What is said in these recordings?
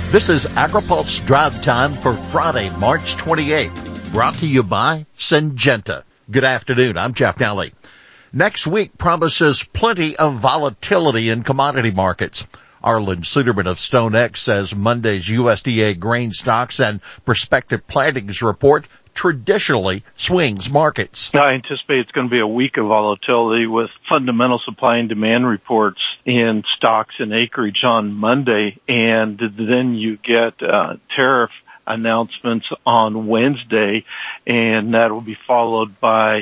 This is AgriPulse Drive Time for Friday, March 28th, brought to you by Syngenta. Good afternoon, I'm Jeff Nally. Next week promises plenty of volatility in commodity markets. Arlen Suderman of StoneX says Monday's USDA grain stocks and prospective plantings report traditionally swings markets. I anticipate it's going to be a week of volatility with fundamental supply and demand reports in stocks and acreage on Monday, and then you get tariff announcements on Wednesday, and that will be followed by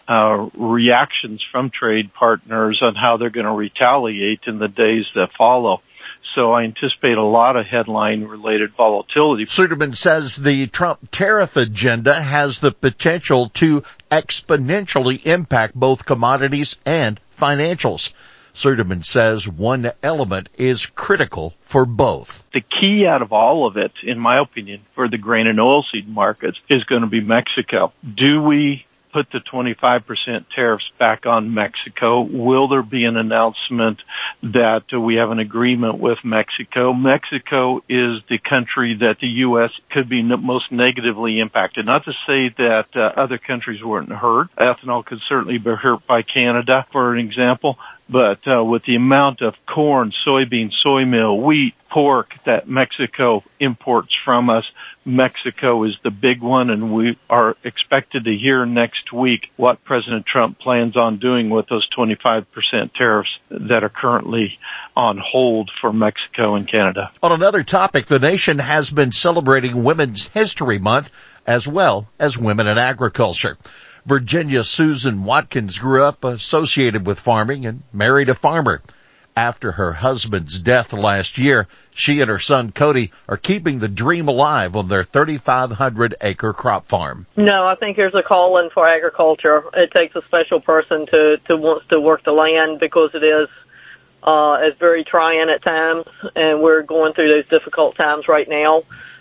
reactions from trade partners on how they're going to retaliate in the days that follow. So I anticipate a lot of headline-related volatility. Suderman says the Trump tariff agenda has the potential to exponentially impact both commodities and financials. Suderman says one element is critical for both. The key out of all of it, in my opinion, for the grain and oilseed markets is going to be Mexico. Do we put the 25% tariffs back on Mexico? Will there be an announcement that we have an agreement with Mexico? Mexico is the country that the U.S. could be most negatively impacted. Not to say that other countries weren't hurt. Ethanol could certainly be hurt by Canada, for an example. But with the amount of corn, soybean, soy meal, wheat, pork that Mexico imports from us, Mexico is the big one, and we are expected to hear next week what President Trump plans on doing with those 25% tariffs that are currently on hold for Mexico and Canada. On another topic, the nation has been celebrating Women's History Month as well as women in agriculture. Virginia Susan Watkins grew up associated with farming and married a farmer. After her husband's death last year, she and her son Cody are keeping the dream alive on their 3,500-acre crop farm. No, I think there's a calling for agriculture. It takes a special person to wants to work the land because it is it's very trying at times, and we're going through those difficult times right now.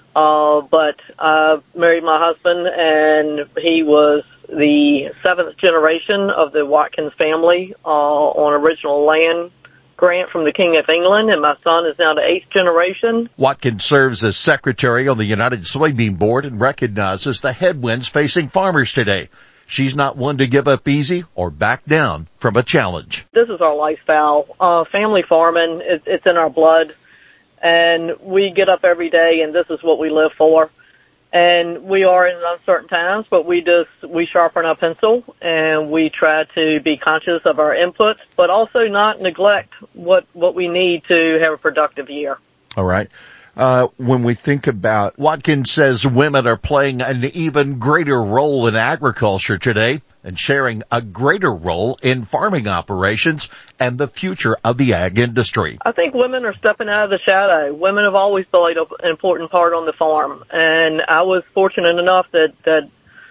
But I married my husband, and he was the seventh generation of the Watkins family on original land grant from the King of England, and my son is now the eighth generation. Watkins serves as secretary on the United Soybean Board and recognizes the headwinds facing farmers today. She's not one to give up easy or back down from a challenge. This is our lifestyle. Family farming, it's in our blood, and we get up every day, and this is what we live for. And we are in uncertain times, but we sharpen our pencil and we try to be conscious of our inputs, but also not neglect what we need to have a productive year. All right. When we think about, Watkins says women are playing an even greater role in agriculture today and sharing a greater role in farming operations and the future of the ag industry. I think women are stepping out of the shadow. Women have always played an important part on the farm, and I was fortunate enough that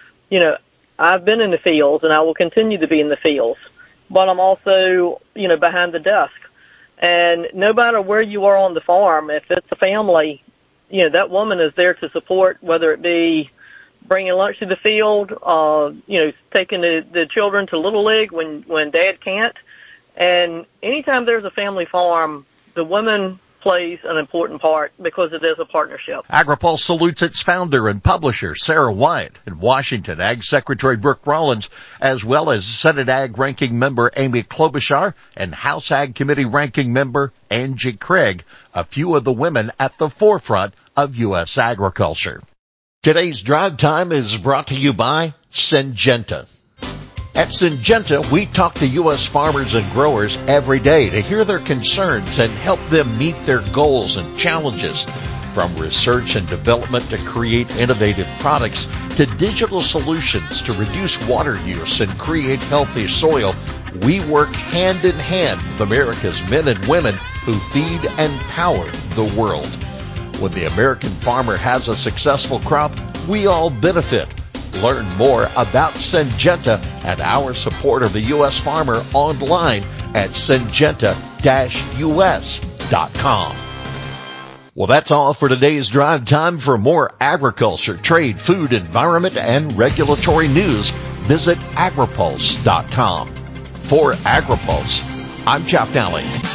I've been in the fields and I will continue to be in the fields, but I'm also, behind the desk. And no matter where you are on the farm, if it's a family, that woman is there to support, whether it be bringing lunch to the field, taking the children to Little League when Dad can't. And anytime there's a family farm, the woman plays an important part because it is a partnership. AgriPulse salutes its founder and publisher, Sarah Wyatt, and Washington Ag Secretary Brooke Rollins, as well as Senate Ag Ranking Member Amy Klobuchar and House Ag Committee Ranking Member Angie Craig, a few of the women at the forefront of U.S. agriculture. Today's Drive Time is brought to you by Syngenta. At Syngenta, we talk to U.S. farmers and growers every day to hear their concerns and help them meet their goals and challenges. From research and development to create innovative products to digital solutions to reduce water use and create healthy soil, we work hand in hand with America's men and women who feed and power the world. When the American farmer has a successful crop, we all benefit. Learn more about Syngenta and our support of the U.S. farmer online at syngenta-us.com. Well, that's all for today's Drive Time. For more agriculture, trade, food, environment, and regulatory news, visit agripulse.com. For AgriPulse, I'm Jeff Nally.